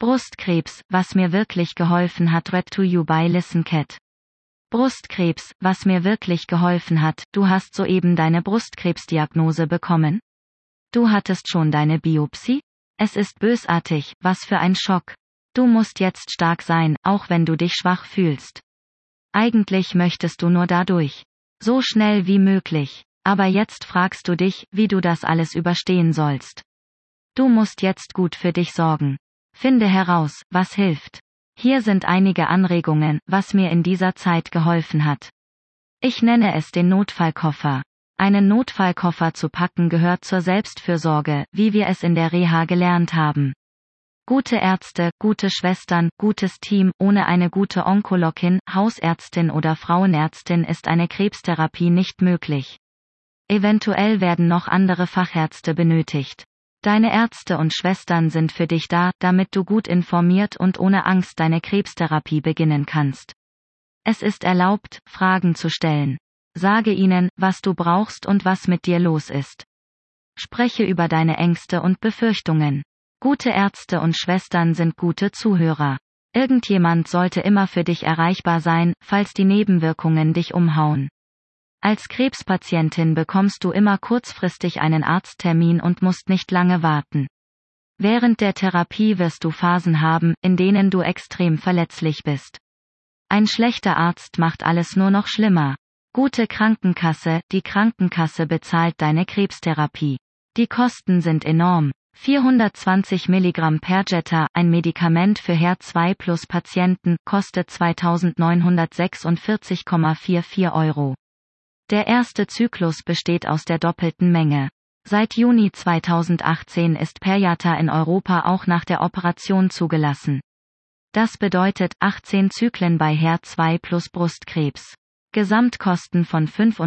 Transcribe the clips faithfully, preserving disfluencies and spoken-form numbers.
Brustkrebs, was mir wirklich geholfen hat. Read to you by Listen Cat. Brustkrebs, was mir wirklich geholfen hat. Du hast soeben deine Brustkrebsdiagnose bekommen? Du hattest schon deine Biopsie? Es ist bösartig, was für ein Schock. Du musst jetzt stark sein, auch wenn du dich schwach fühlst. Eigentlich möchtest du nur dadurch. So schnell wie möglich. Aber jetzt fragst du dich, wie du das alles überstehen sollst. Du musst jetzt gut für dich sorgen. Finde heraus, was hilft. Hier sind einige Anregungen, was mir in dieser Zeit geholfen hat. Ich nenne es den Notfallkoffer. Einen Notfallkoffer zu packen gehört zur Selbstfürsorge, wie wir es in der Reha gelernt haben. Gute Ärzte, gute Schwestern, gutes Team, ohne eine gute Onkologin, Hausärztin oder Frauenärztin ist eine Krebstherapie nicht möglich. Eventuell werden noch andere Fachärzte benötigt. Deine Ärzte und Schwestern sind für dich da, damit du gut informiert und ohne Angst deine Krebstherapie beginnen kannst. Es ist erlaubt, Fragen zu stellen. Sage ihnen, was du brauchst und was mit dir los ist. Spreche über deine Ängste und Befürchtungen. Gute Ärzte und Schwestern sind gute Zuhörer. Irgendjemand sollte immer für dich erreichbar sein, falls die Nebenwirkungen dich umhauen. Als Krebspatientin bekommst du immer kurzfristig einen Arzttermin und musst nicht lange warten. Während der Therapie wirst du Phasen haben, in denen du extrem verletzlich bist. Ein schlechter Arzt macht alles nur noch schlimmer. Gute Krankenkasse, die Krankenkasse bezahlt deine Krebstherapie. Die Kosten sind enorm. vierhundertzwanzig Milligramm Perjeta, ein Medikament für H E R zwei Plus Patienten, kostet zweitausendneunhundertsechsundvierzig Komma vierundvierzig Euro. Der erste Zyklus besteht aus der doppelten Menge. Seit Juni zweitausendachtzehn ist Perjeta in Europa auch nach der Operation zugelassen. Das bedeutet achtzehn Zyklen bei H E R zwei Plus Brustkrebs. Gesamtkosten von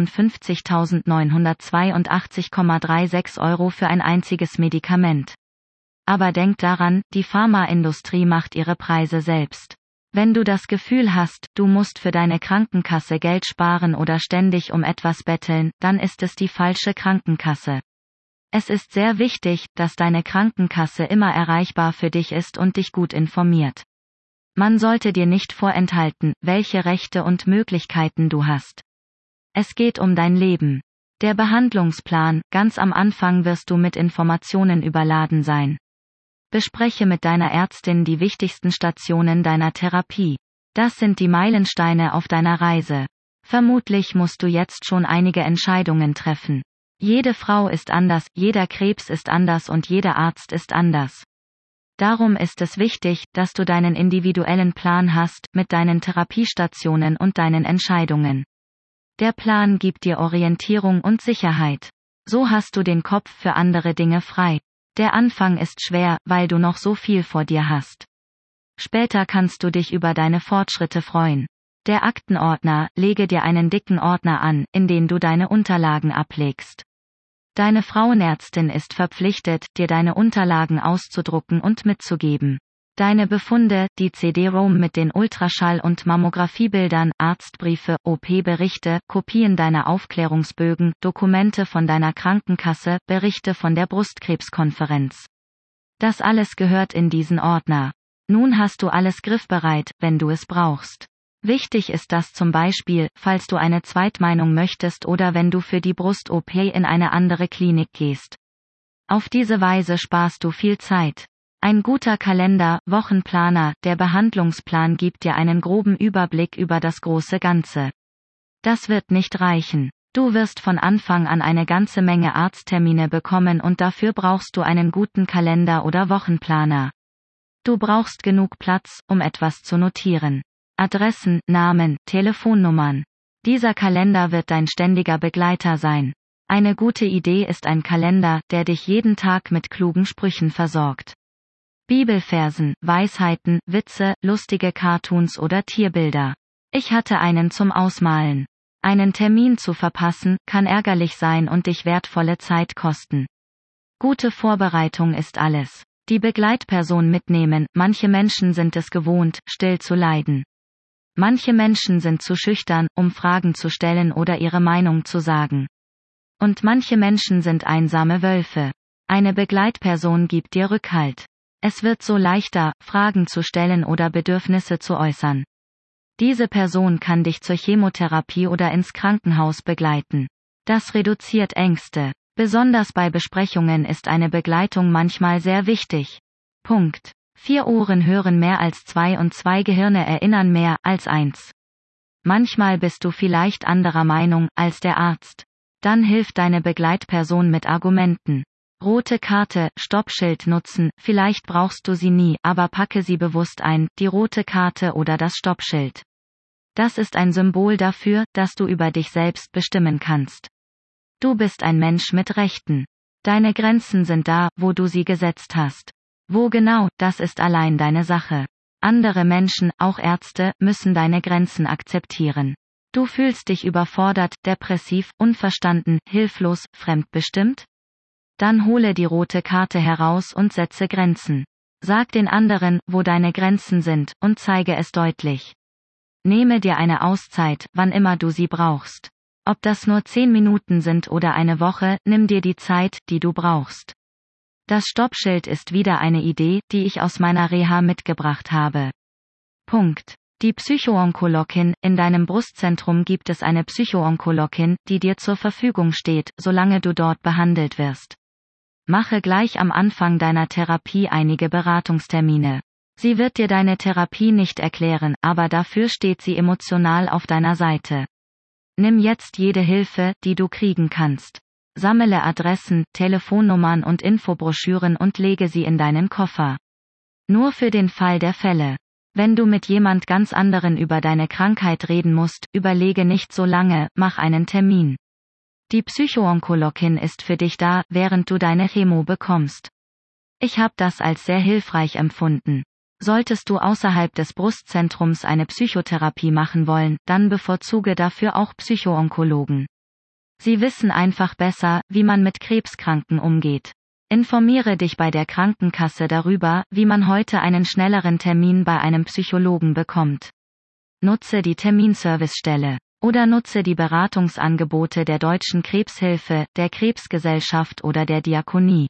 fünfundfünfzigtausendneunhundertzweiundachtzig Komma sechsunddreißig Euro für ein einziges Medikament. Aber denk daran, die Pharmaindustrie macht ihre Preise selbst. Wenn du das Gefühl hast, du musst für deine Krankenkasse Geld sparen oder ständig um etwas betteln, dann ist es die falsche Krankenkasse. Es ist sehr wichtig, dass deine Krankenkasse immer erreichbar für dich ist und dich gut informiert. Man sollte dir nicht vorenthalten, welche Rechte und Möglichkeiten du hast. Es geht um dein Leben. Der Behandlungsplan, ganz am Anfang wirst du mit Informationen überladen sein. Bespreche mit deiner Ärztin die wichtigsten Stationen deiner Therapie. Das sind die Meilensteine auf deiner Reise. Vermutlich musst du jetzt schon einige Entscheidungen treffen. Jede Frau ist anders, jeder Krebs ist anders und jeder Arzt ist anders. Darum ist es wichtig, dass du deinen individuellen Plan hast, mit deinen Therapiestationen und deinen Entscheidungen. Der Plan gibt dir Orientierung und Sicherheit. So hast du den Kopf für andere Dinge frei. Der Anfang ist schwer, weil du noch so viel vor dir hast. Später kannst du dich über deine Fortschritte freuen. Der Aktenordner, lege dir einen dicken Ordner an, in den du deine Unterlagen ablegst. Deine Frauenärztin ist verpflichtet, dir deine Unterlagen auszudrucken und mitzugeben. Deine Befunde, die C D-ROM mit den Ultraschall- und Mammografiebildern, Arztbriefe, O P-Berichte, Kopien deiner Aufklärungsbögen, Dokumente von deiner Krankenkasse, Berichte von der Brustkrebskonferenz. Das alles gehört in diesen Ordner. Nun hast du alles griffbereit, wenn du es brauchst. Wichtig ist das zum Beispiel, falls du eine Zweitmeinung möchtest oder wenn du für die Brust-O P in eine andere Klinik gehst. Auf diese Weise sparst du viel Zeit. Ein guter Kalender, Wochenplaner, der Behandlungsplan gibt dir einen groben Überblick über das große Ganze. Das wird nicht reichen. Du wirst von Anfang an eine ganze Menge Arzttermine bekommen und dafür brauchst du einen guten Kalender oder Wochenplaner. Du brauchst genug Platz, um etwas zu notieren. Adressen, Namen, Telefonnummern. Dieser Kalender wird dein ständiger Begleiter sein. Eine gute Idee ist ein Kalender, der dich jeden Tag mit klugen Sprüchen versorgt. Bibelversen, Weisheiten, Witze, lustige Cartoons oder Tierbilder. Ich hatte einen zum Ausmalen. Einen Termin zu verpassen, kann ärgerlich sein und dich wertvolle Zeit kosten. Gute Vorbereitung ist alles. Die Begleitperson mitnehmen, manche Menschen sind es gewohnt, still zu leiden. Manche Menschen sind zu schüchtern, um Fragen zu stellen oder ihre Meinung zu sagen. Und manche Menschen sind einsame Wölfe. Eine Begleitperson gibt dir Rückhalt. Es wird so leichter, Fragen zu stellen oder Bedürfnisse zu äußern. Diese Person kann dich zur Chemotherapie oder ins Krankenhaus begleiten. Das reduziert Ängste. Besonders bei Besprechungen ist eine Begleitung manchmal sehr wichtig. Punkt. Vier Ohren hören mehr als zwei und zwei Gehirne erinnern mehr als eins. Manchmal bist du vielleicht anderer Meinung als der Arzt. Dann hilft deine Begleitperson mit Argumenten. Rote Karte, Stoppschild nutzen, vielleicht brauchst du sie nie, aber packe sie bewusst ein, die rote Karte oder das Stoppschild. Das ist ein Symbol dafür, dass du über dich selbst bestimmen kannst. Du bist ein Mensch mit Rechten. Deine Grenzen sind da, wo du sie gesetzt hast. Wo genau, das ist allein deine Sache. Andere Menschen, auch Ärzte, müssen deine Grenzen akzeptieren. Du fühlst dich überfordert, depressiv, unverstanden, hilflos, fremdbestimmt? Dann hole die rote Karte heraus und setze Grenzen. Sag den anderen, wo deine Grenzen sind, und zeige es deutlich. Nehme dir eine Auszeit, wann immer du sie brauchst. Ob das nur zehn Minuten sind oder eine Woche, nimm dir die Zeit, die du brauchst. Das Stoppschild ist wieder eine Idee, die ich aus meiner Reha mitgebracht habe. Punkt. Die Psychoonkologin, in deinem Brustzentrum gibt es eine Psychoonkologin, die dir zur Verfügung steht, solange du dort behandelt wirst. Mache gleich am Anfang deiner Therapie einige Beratungstermine. Sie wird dir deine Therapie nicht erklären, aber dafür steht sie emotional auf deiner Seite. Nimm jetzt jede Hilfe, die du kriegen kannst. Sammle Adressen, Telefonnummern und Infobroschüren und lege sie in deinen Koffer. Nur für den Fall der Fälle. Wenn du mit jemand ganz anderen über deine Krankheit reden musst, überlege nicht so lange, mach einen Termin. Die Psychoonkologin ist für dich da, während du deine Chemo bekommst. Ich habe das als sehr hilfreich empfunden. Solltest du außerhalb des Brustzentrums eine Psychotherapie machen wollen, dann bevorzuge dafür auch Psychoonkologen. Sie wissen einfach besser, wie man mit Krebskranken umgeht. Informiere dich bei der Krankenkasse darüber, wie man heute einen schnelleren Termin bei einem Psychologen bekommt. Nutze die Terminservicestelle. Oder nutze die Beratungsangebote der Deutschen Krebshilfe, der Krebsgesellschaft oder der Diakonie.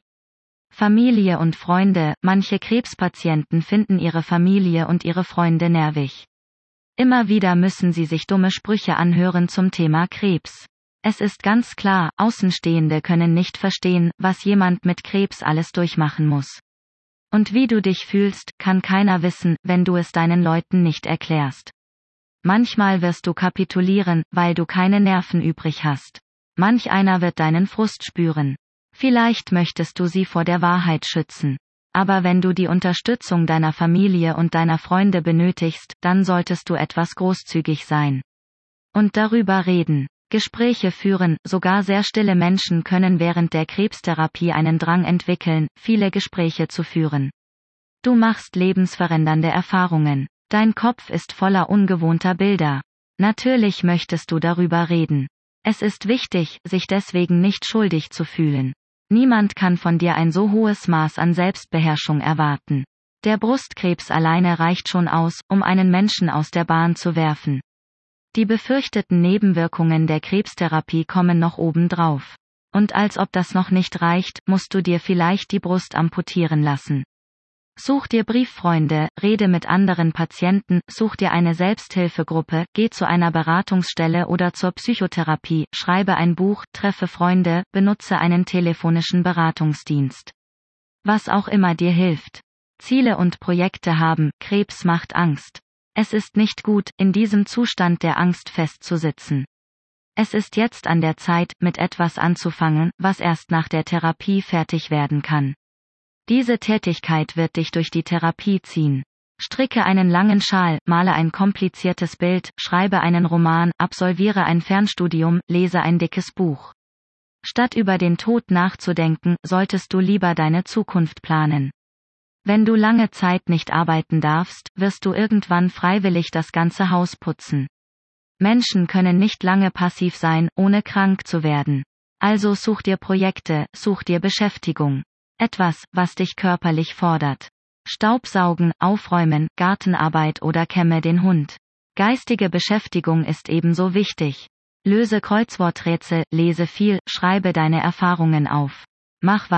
Familie und Freunde, manche Krebspatienten finden ihre Familie und ihre Freunde nervig. Immer wieder müssen sie sich dumme Sprüche anhören zum Thema Krebs. Es ist ganz klar, Außenstehende können nicht verstehen, was jemand mit Krebs alles durchmachen muss. Und wie du dich fühlst, kann keiner wissen, wenn du es deinen Leuten nicht erklärst. Manchmal wirst du kapitulieren, weil du keine Nerven übrig hast. Manch einer wird deinen Frust spüren. Vielleicht möchtest du sie vor der Wahrheit schützen. Aber wenn du die Unterstützung deiner Familie und deiner Freunde benötigst, dann solltest du etwas großzügig sein. Und darüber reden. Gespräche führen, sogar sehr stille Menschen können während der Krebstherapie einen Drang entwickeln, viele Gespräche zu führen. Du machst lebensverändernde Erfahrungen. Dein Kopf ist voller ungewohnter Bilder. Natürlich möchtest du darüber reden. Es ist wichtig, sich deswegen nicht schuldig zu fühlen. Niemand kann von dir ein so hohes Maß an Selbstbeherrschung erwarten. Der Brustkrebs alleine reicht schon aus, um einen Menschen aus der Bahn zu werfen. Die befürchteten Nebenwirkungen der Krebstherapie kommen noch obendrauf. Und als ob das noch nicht reicht, musst du dir vielleicht die Brust amputieren lassen. Such dir Brieffreunde, rede mit anderen Patienten, such dir eine Selbsthilfegruppe, geh zu einer Beratungsstelle oder zur Psychotherapie, schreibe ein Buch, treffe Freunde, benutze einen telefonischen Beratungsdienst. Was auch immer dir hilft. Ziele und Projekte haben, Krebs macht Angst. Es ist nicht gut, in diesem Zustand der Angst festzusitzen. Es ist jetzt an der Zeit, mit etwas anzufangen, was erst nach der Therapie fertig werden kann. Diese Tätigkeit wird dich durch die Therapie ziehen. Stricke einen langen Schal, male ein kompliziertes Bild, schreibe einen Roman, absolviere ein Fernstudium, lese ein dickes Buch. Statt über den Tod nachzudenken, solltest du lieber deine Zukunft planen. Wenn du lange Zeit nicht arbeiten darfst, wirst du irgendwann freiwillig das ganze Haus putzen. Menschen können nicht lange passiv sein, ohne krank zu werden. Also such dir Projekte, such dir Beschäftigung. Etwas, was dich körperlich fordert. Staubsaugen, aufräumen, Gartenarbeit oder kämme den Hund. Geistige Beschäftigung ist ebenso wichtig. Löse Kreuzworträtsel, lese viel, schreibe deine Erfahrungen auf. Mach was.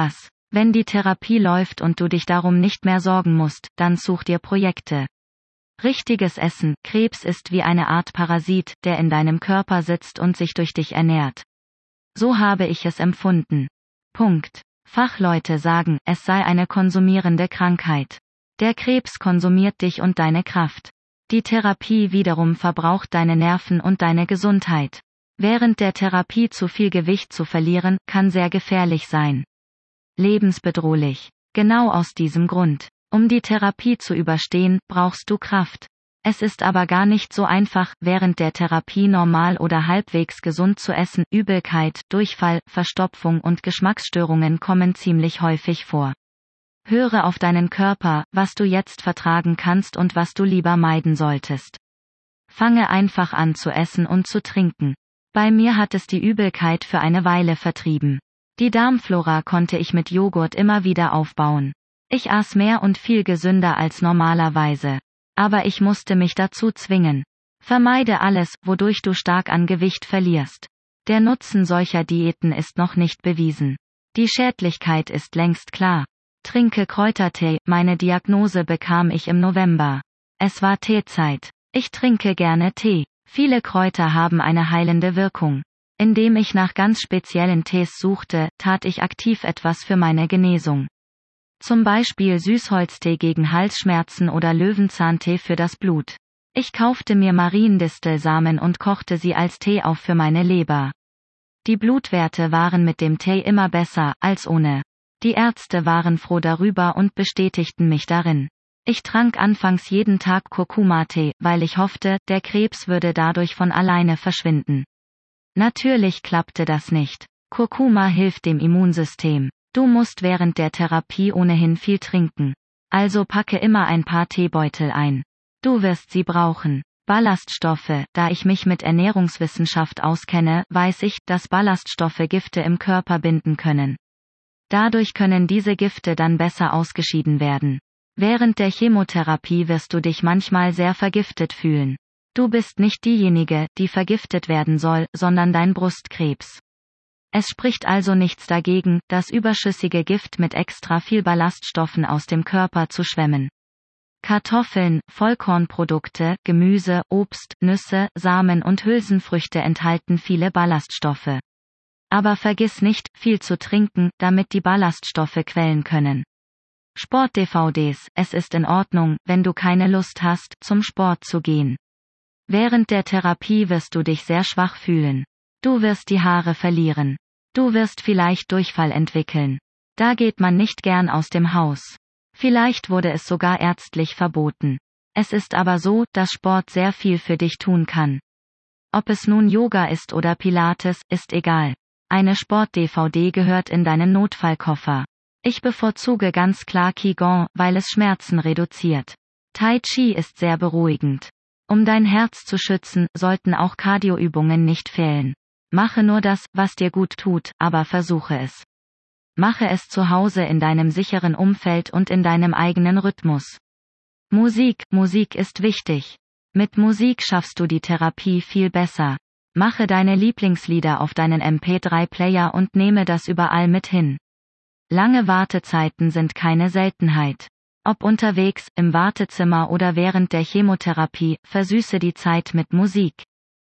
Wenn die Therapie läuft und du dich darum nicht mehr sorgen musst, dann such dir Projekte. Richtiges Essen: Krebs ist wie eine Art Parasit, der in deinem Körper sitzt und sich durch dich ernährt. So habe ich es empfunden. Punkt. Fachleute sagen, es sei eine konsumierende Krankheit. Der Krebs konsumiert dich und deine Kraft. Die Therapie wiederum verbraucht deine Nerven und deine Gesundheit. Während der Therapie zu viel Gewicht zu verlieren, kann sehr gefährlich sein. Lebensbedrohlich. Genau aus diesem Grund. Um die Therapie zu überstehen, brauchst du Kraft. Es ist aber gar nicht so einfach, während der Therapie normal oder halbwegs gesund zu essen. Übelkeit, Durchfall, Verstopfung und Geschmacksstörungen kommen ziemlich häufig vor. Höre auf deinen Körper, was du jetzt vertragen kannst und was du lieber meiden solltest. Fange einfach an zu essen und zu trinken. Bei mir hat es die Übelkeit für eine Weile vertrieben. Die Darmflora konnte ich mit Joghurt immer wieder aufbauen. Ich aß mehr und viel gesünder als normalerweise. Aber ich musste mich dazu zwingen. Vermeide alles, wodurch du stark an Gewicht verlierst. Der Nutzen solcher Diäten ist noch nicht bewiesen. Die Schädlichkeit ist längst klar. Trinke Kräutertee. Meine Diagnose bekam ich im November. Es war Teezeit. Ich trinke gerne Tee. Viele Kräuter haben eine heilende Wirkung. Indem ich nach ganz speziellen Tees suchte, tat ich aktiv etwas für meine Genesung. Zum Beispiel Süßholztee gegen Halsschmerzen oder Löwenzahntee für das Blut. Ich kaufte mir Mariendistelsamen und kochte sie als Tee auf für meine Leber. Die Blutwerte waren mit dem Tee immer besser als ohne. Die Ärzte waren froh darüber und bestätigten mich darin. Ich trank anfangs jeden Tag Kurkuma-Tee, weil ich hoffte, der Krebs würde dadurch von alleine verschwinden. Natürlich klappte das nicht. Kurkuma hilft dem Immunsystem. Du musst während der Therapie ohnehin viel trinken. Also packe immer ein paar Teebeutel ein. Du wirst sie brauchen. Ballaststoffe. Da ich mich mit Ernährungswissenschaft auskenne, weiß ich, dass Ballaststoffe Gifte im Körper binden können. Dadurch können diese Gifte dann besser ausgeschieden werden. Während der Chemotherapie wirst du dich manchmal sehr vergiftet fühlen. Du bist nicht diejenige, die vergiftet werden soll, sondern dein Brustkrebs. Es spricht also nichts dagegen, das überschüssige Gift mit extra viel Ballaststoffen aus dem Körper zu schwemmen. Kartoffeln, Vollkornprodukte, Gemüse, Obst, Nüsse, Samen und Hülsenfrüchte enthalten viele Ballaststoffe. Aber vergiss nicht, viel zu trinken, damit die Ballaststoffe quellen können. Sport-D V Ds. Es ist in Ordnung, wenn du keine Lust hast, zum Sport zu gehen. Während der Therapie wirst du dich sehr schwach fühlen. Du wirst die Haare verlieren. Du wirst vielleicht Durchfall entwickeln. Da geht man nicht gern aus dem Haus. Vielleicht wurde es sogar ärztlich verboten. Es ist aber so, dass Sport sehr viel für dich tun kann. Ob es nun Yoga ist oder Pilates, ist egal. Eine Sport-D V D gehört in deinen Notfallkoffer. Ich bevorzuge ganz klar Qigong, weil es Schmerzen reduziert. Tai Chi ist sehr beruhigend. Um dein Herz zu schützen, sollten auch Cardioübungen nicht fehlen. Mache nur das, was dir gut tut, aber versuche es. Mache es zu Hause in deinem sicheren Umfeld und in deinem eigenen Rhythmus. Musik, Musik ist wichtig. Mit Musik schaffst du die Therapie viel besser. Mache deine Lieblingslieder auf deinen M P drei Player und nehme das überall mit hin. Lange Wartezeiten sind keine Seltenheit. Ob unterwegs, im Wartezimmer oder während der Chemotherapie, versüße die Zeit mit Musik.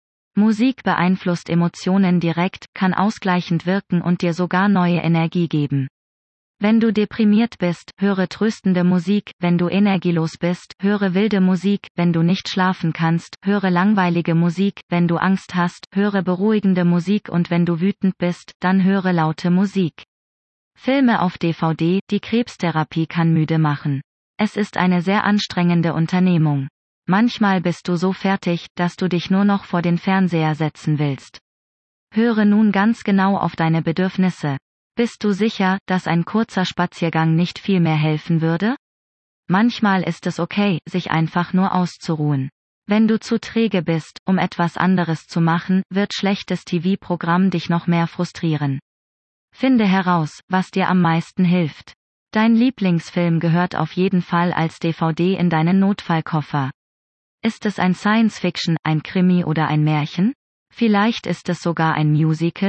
Musik beeinflusst Emotionen direkt, kann ausgleichend wirken und dir sogar neue Energie geben. Wenn du deprimiert bist, höre tröstende Musik, wenn du energielos bist, höre wilde Musik, wenn du nicht schlafen kannst, höre langweilige Musik, wenn du Angst hast, höre beruhigende Musik und wenn du wütend bist, dann höre laute Musik. Filme auf D V D. Die Krebstherapie kann müde machen. Es ist eine sehr anstrengende Unternehmung. Manchmal bist du so fertig, dass du dich nur noch vor den Fernseher setzen willst. Höre nun ganz genau auf deine Bedürfnisse. Bist du sicher, dass ein kurzer Spaziergang nicht viel mehr helfen würde? Manchmal ist es okay, sich einfach nur auszuruhen. Wenn du zu träge bist, um etwas anderes zu machen, wird schlechtes T V-Programm dich noch mehr frustrieren. Finde heraus, was dir am meisten hilft. Dein Lieblingsfilm gehört auf jeden Fall als D V D in deinen Notfallkoffer. Ist es ein Science-Fiction, ein Krimi oder ein Märchen? Vielleicht ist es sogar ein Musical?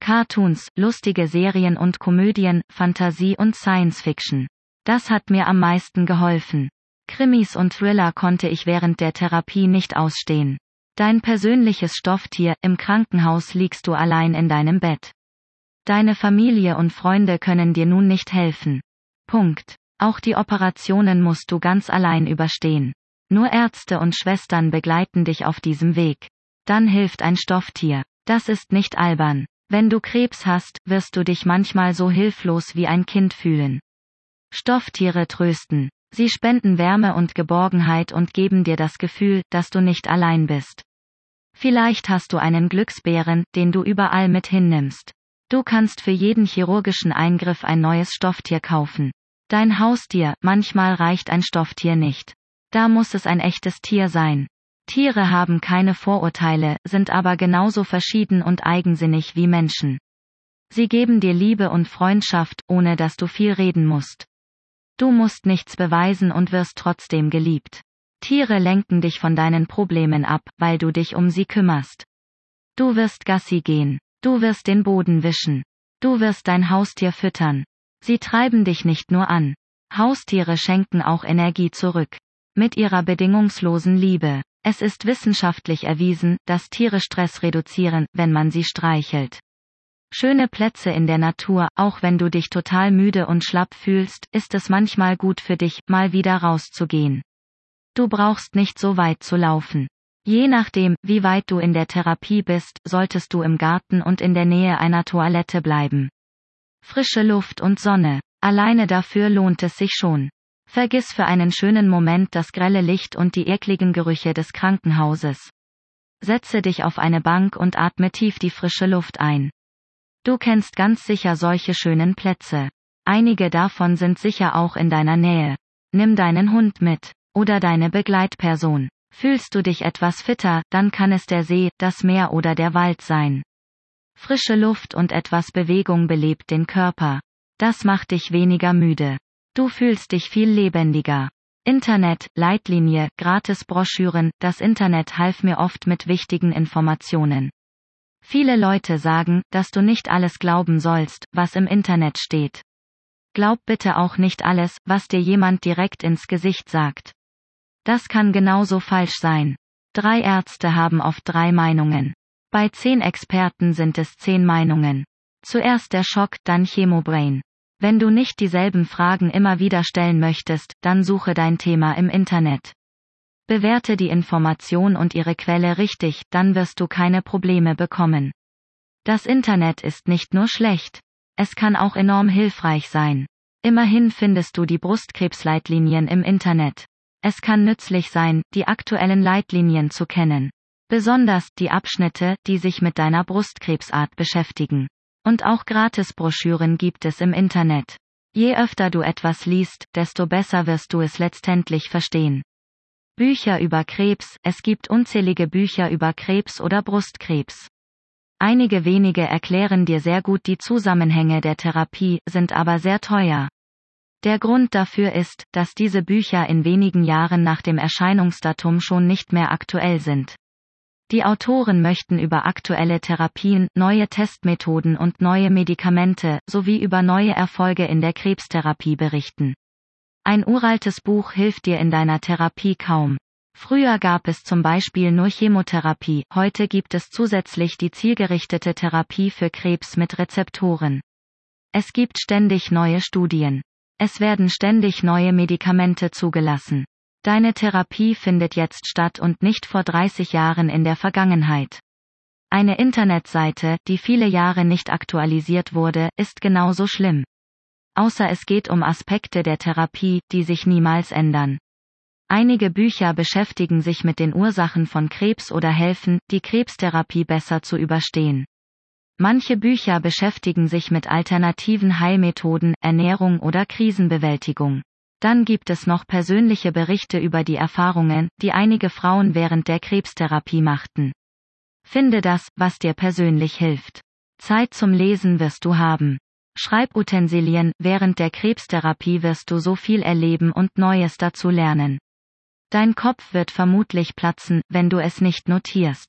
Cartoons, lustige Serien und Komödien, Fantasie und Science Fiction. Das hat mir am meisten geholfen. Krimis und Thriller konnte ich während der Therapie nicht ausstehen. Dein persönliches Stofftier, im Krankenhaus liegst du allein in deinem Bett. Deine Familie und Freunde können dir nun nicht helfen. Punkt. Auch die Operationen musst du ganz allein überstehen. Nur Ärzte und Schwestern begleiten dich auf diesem Weg. Dann hilft ein Stofftier. Das ist nicht albern. Wenn du Krebs hast, wirst du dich manchmal so hilflos wie ein Kind fühlen. Stofftiere trösten. Sie spenden Wärme und Geborgenheit und geben dir das Gefühl, dass du nicht allein bist. Vielleicht hast du einen Glücksbären, den du überall mit hinnimmst. Du kannst für jeden chirurgischen Eingriff ein neues Stofftier kaufen. Dein Haustier, manchmal reicht ein Stofftier nicht. Da muss es ein echtes Tier sein. Tiere haben keine Vorurteile, sind aber genauso verschieden und eigensinnig wie Menschen. Sie geben dir Liebe und Freundschaft, ohne dass du viel reden musst. Du musst nichts beweisen und wirst trotzdem geliebt. Tiere lenken dich von deinen Problemen ab, weil du dich um sie kümmerst. Du wirst Gassi gehen. Du wirst den Boden wischen. Du wirst dein Haustier füttern. Sie treiben dich nicht nur an. Haustiere schenken auch Energie zurück. Mit ihrer bedingungslosen Liebe. Es ist wissenschaftlich erwiesen, dass Tiere Stress reduzieren, wenn man sie streichelt. Schöne Plätze in der Natur, auch wenn du dich total müde und schlapp fühlst, ist es manchmal gut für dich, mal wieder rauszugehen. Du brauchst nicht so weit zu laufen. Je nachdem, wie weit du in der Therapie bist, solltest du im Garten und in der Nähe einer Toilette bleiben. Frische Luft und Sonne. Alleine dafür lohnt es sich schon. Vergiss für einen schönen Moment das grelle Licht und die ekligen Gerüche des Krankenhauses. Setze dich auf eine Bank und atme tief die frische Luft ein. Du kennst ganz sicher solche schönen Plätze. Einige davon sind sicher auch in deiner Nähe. Nimm deinen Hund mit. Oder deine Begleitperson. Fühlst du dich etwas fitter, dann kann es der See, das Meer oder der Wald sein. Frische Luft und etwas Bewegung belebt den Körper. Das macht dich weniger müde. Du fühlst dich viel lebendiger. Internet, Leitlinie, Gratisbroschüren, das Internet half mir oft mit wichtigen Informationen. Viele Leute sagen, dass du nicht alles glauben sollst, was im Internet steht. Glaub bitte auch nicht alles, was dir jemand direkt ins Gesicht sagt. Das kann genauso falsch sein. Drei Ärzte haben oft drei Meinungen. Bei zehn Experten sind es zehn Meinungen. Zuerst der Schock, dann Chemobrain. Wenn du nicht dieselben Fragen immer wieder stellen möchtest, dann suche dein Thema im Internet. Bewerte die Information und ihre Quelle richtig, dann wirst du keine Probleme bekommen. Das Internet ist nicht nur schlecht. Es kann auch enorm hilfreich sein. Immerhin findest du die Brustkrebsleitlinien im Internet. Es kann nützlich sein, die aktuellen Leitlinien zu kennen. Besonders die Abschnitte, die sich mit deiner Brustkrebsart beschäftigen. Und auch Gratisbroschüren gibt es im Internet. Je öfter du etwas liest, desto besser wirst du es letztendlich verstehen. Bücher über Krebs, es gibt unzählige Bücher über Krebs oder Brustkrebs. Einige wenige erklären dir sehr gut die Zusammenhänge der Therapie, sind aber sehr teuer. Der Grund dafür ist, dass diese Bücher in wenigen Jahren nach dem Erscheinungsdatum schon nicht mehr aktuell sind. Die Autoren möchten über aktuelle Therapien, neue Testmethoden und neue Medikamente, sowie über neue Erfolge in der Krebstherapie berichten. Ein uraltes Buch hilft dir in deiner Therapie kaum. Früher gab es zum Beispiel nur Chemotherapie, heute gibt es zusätzlich die zielgerichtete Therapie für Krebs mit Rezeptoren. Es gibt ständig neue Studien. Es werden ständig neue Medikamente zugelassen. Deine Therapie findet jetzt statt und nicht vor dreißig Jahren in der Vergangenheit. Eine Internetseite, die viele Jahre nicht aktualisiert wurde, ist genauso schlimm. Außer es geht um Aspekte der Therapie, die sich niemals ändern. Einige Bücher beschäftigen sich mit den Ursachen von Krebs oder helfen, die Krebstherapie besser zu überstehen. Manche Bücher beschäftigen sich mit alternativen Heilmethoden, Ernährung oder Krisenbewältigung. Dann gibt es noch persönliche Berichte über die Erfahrungen, die einige Frauen während der Krebstherapie machten. Finde das, was dir persönlich hilft. Zeit zum Lesen wirst du haben. Schreibutensilien, während der Krebstherapie wirst du so viel erleben und Neues dazu lernen. Dein Kopf wird vermutlich platzen, wenn du es nicht notierst.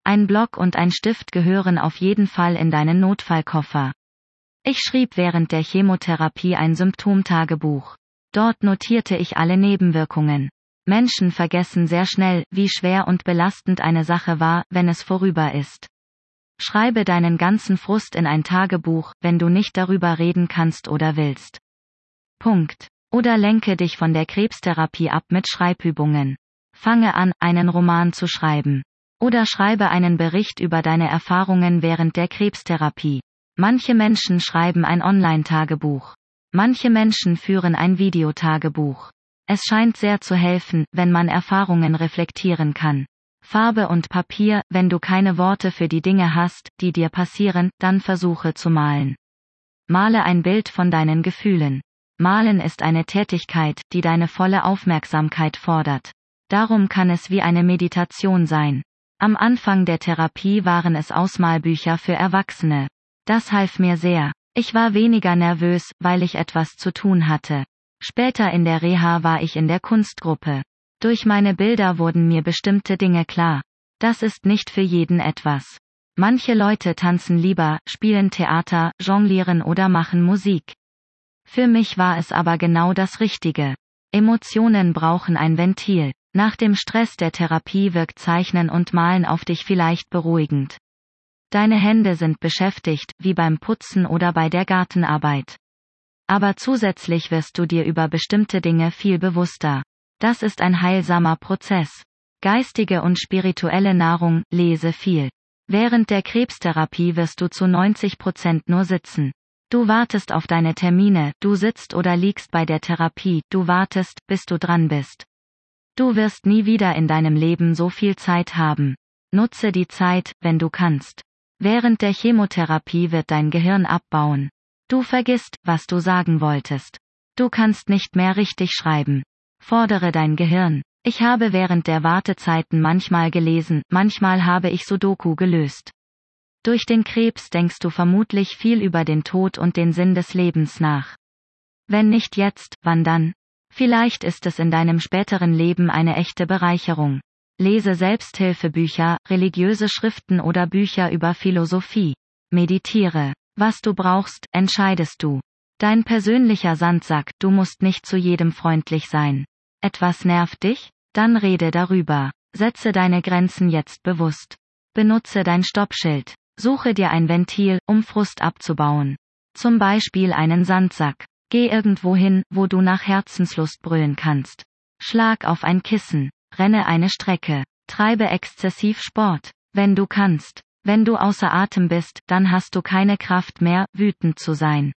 Ein Block und ein Stift gehören auf jeden Fall in deinen Notfallkoffer. Ich schrieb während der Chemotherapie ein Symptomtagebuch. Dort notierte ich alle Nebenwirkungen. Menschen vergessen sehr schnell, wie schwer und belastend eine Sache war, wenn es vorüber ist. Schreibe deinen ganzen Frust in ein Tagebuch, wenn du nicht darüber reden kannst oder willst. Punkt. Oder lenke dich von der Krebstherapie ab mit Schreibübungen. Fange an, einen Roman zu schreiben. Oder schreibe einen Bericht über deine Erfahrungen während der Krebstherapie. Manche Menschen schreiben ein Online-Tagebuch. Manche Menschen führen ein Videotagebuch. Es scheint sehr zu helfen, wenn man Erfahrungen reflektieren kann. Farbe und Papier, wenn du keine Worte für die Dinge hast, die dir passieren, dann versuche zu malen. Male ein Bild von deinen Gefühlen. Malen ist eine Tätigkeit, die deine volle Aufmerksamkeit fordert. Darum kann es wie eine Meditation sein. Am Anfang der Therapie waren es Ausmalbücher für Erwachsene. Das half mir sehr. Ich war weniger nervös, weil ich etwas zu tun hatte. Später in der Reha war ich in der Kunstgruppe. Durch meine Bilder wurden mir bestimmte Dinge klar. Das ist nicht für jeden etwas. Manche Leute tanzen lieber, spielen Theater, jonglieren oder machen Musik. Für mich war es aber genau das Richtige. Emotionen brauchen ein Ventil. Nach dem Stress der Therapie wirkt Zeichnen und Malen auf dich vielleicht beruhigend. Deine Hände sind beschäftigt, wie beim Putzen oder bei der Gartenarbeit. Aber zusätzlich wirst du dir über bestimmte Dinge viel bewusster. Das ist ein heilsamer Prozess. Geistige und spirituelle Nahrung, lese viel. Während der Krebstherapie wirst du zu neunzig Prozent nur sitzen. Du wartest auf deine Termine, du sitzt oder liegst bei der Therapie, du wartest, bis du dran bist. Du wirst nie wieder in deinem Leben so viel Zeit haben. Nutze die Zeit, wenn du kannst. Während der Chemotherapie wird dein Gehirn abbauen. Du vergisst, was du sagen wolltest. Du kannst nicht mehr richtig schreiben. Fordere dein Gehirn. Ich habe während der Wartezeiten manchmal gelesen, manchmal habe ich Sudoku gelöst. Durch den Krebs denkst du vermutlich viel über den Tod und den Sinn des Lebens nach. Wenn nicht jetzt, wann dann? Vielleicht ist es in deinem späteren Leben eine echte Bereicherung. Lese Selbsthilfebücher, religiöse Schriften oder Bücher über Philosophie. Meditiere. Was du brauchst, entscheidest du. Dein persönlicher Sandsack, du musst nicht zu jedem freundlich sein. Etwas nervt dich? Dann rede darüber. Setze deine Grenzen jetzt bewusst. Benutze dein Stoppschild. Suche dir ein Ventil, um Frust abzubauen. Zum Beispiel einen Sandsack. Geh irgendwo hin, wo du nach Herzenslust brüllen kannst. Schlag auf ein Kissen. Renne eine Strecke. Treibe exzessiv Sport. Wenn du kannst. Wenn du außer Atem bist, dann hast du keine Kraft mehr, wütend zu sein.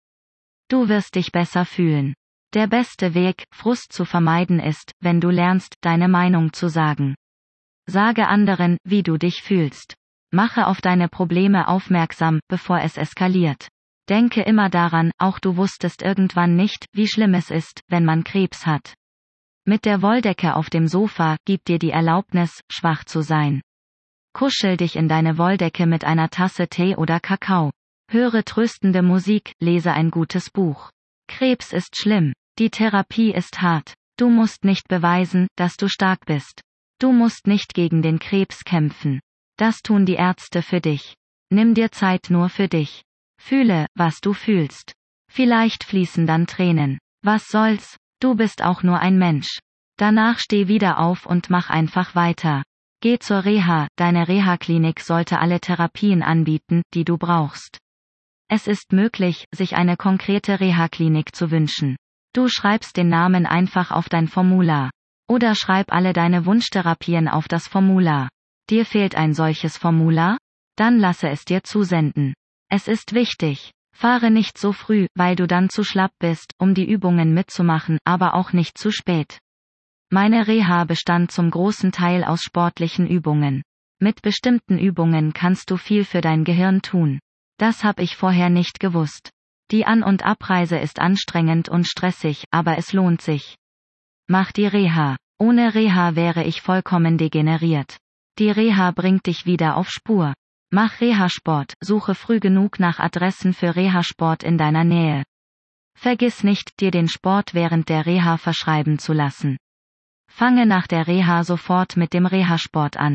Du wirst dich besser fühlen. Der beste Weg, Frust zu vermeiden ist, wenn du lernst, deine Meinung zu sagen. Sage anderen, wie du dich fühlst. Mache auf deine Probleme aufmerksam, bevor es eskaliert. Denke immer daran, auch du wusstest irgendwann nicht, wie schlimm es ist, wenn man Krebs hat. Mit der Wolldecke auf dem Sofa, gib dir die Erlaubnis, schwach zu sein. Kuschel dich in deine Wolldecke mit einer Tasse Tee oder Kakao. Höre tröstende Musik, lese ein gutes Buch. Krebs ist schlimm. Die Therapie ist hart. Du musst nicht beweisen, dass du stark bist. Du musst nicht gegen den Krebs kämpfen. Das tun die Ärzte für dich. Nimm dir Zeit nur für dich. Fühle, was du fühlst. Vielleicht fließen dann Tränen. Was soll's? Du bist auch nur ein Mensch. Danach steh wieder auf und mach einfach weiter. Geh zur Reha, deine Reha-Klinik sollte alle Therapien anbieten, die du brauchst. Es ist möglich, sich eine konkrete Reha-Klinik zu wünschen. Du schreibst den Namen einfach auf dein Formular. Oder schreib alle deine Wunschtherapien auf das Formular. Dir fehlt ein solches Formular? Dann lasse es dir zusenden. Es ist wichtig. Fahre nicht so früh, weil du dann zu schlapp bist, um die Übungen mitzumachen, aber auch nicht zu spät. Meine Reha bestand zum großen Teil aus sportlichen Übungen. Mit bestimmten Übungen kannst du viel für dein Gehirn tun. Das hab ich vorher nicht gewusst. Die An- und Abreise ist anstrengend und stressig, aber es lohnt sich. Mach die Reha. Ohne Reha wäre ich vollkommen degeneriert. Die Reha bringt dich wieder auf Spur. Mach Reha-Sport, suche früh genug nach Adressen für Reha-Sport in deiner Nähe. Vergiss nicht, dir den Sport während der Reha verschreiben zu lassen. Fange nach der Reha sofort mit dem Reha-Sport an.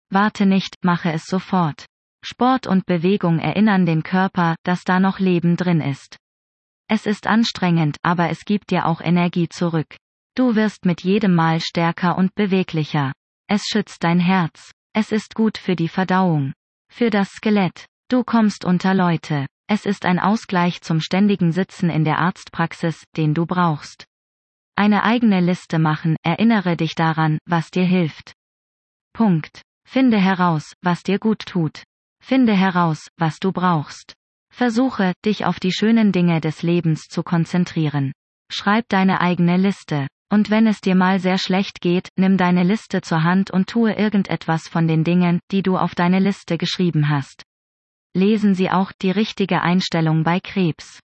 Warte nicht, mache es sofort. Sport und Bewegung erinnern den Körper, dass da noch Leben drin ist. Es ist anstrengend, aber es gibt dir auch Energie zurück. Du wirst mit jedem Mal stärker und beweglicher. Es schützt dein Herz. Es ist gut für die Verdauung. Für das Skelett. Du kommst unter Leute. Es ist ein Ausgleich zum ständigen Sitzen in der Arztpraxis, den du brauchst. Eine eigene Liste machen, erinnere dich daran, was dir hilft. Punkt. Finde heraus, was dir gut tut. Finde heraus, was du brauchst. Versuche, dich auf die schönen Dinge des Lebens zu konzentrieren. Schreib deine eigene Liste. Und wenn es dir mal sehr schlecht geht, nimm deine Liste zur Hand und tue irgendetwas von den Dingen, die du auf deine Liste geschrieben hast. Lesen Sie auch die richtige Einstellung bei Krebs.